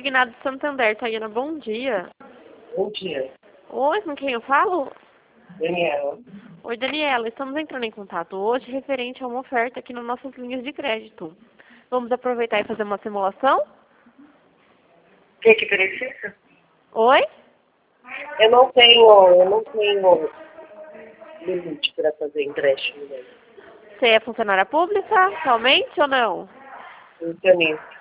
Consignado de Santander, Tayana, bom dia. Bom dia, Oi, com quem eu falo? Daniela. Oi, Daniela, estamos entrando em contato hoje referente a uma oferta aqui nas nossas linhas de crédito. Vamos aproveitar e fazer uma simulação? O que precisa? Oi? Eu não tenho limite para fazer empréstimo, né? Você é funcionária pública atualmente ou não? Funcionista.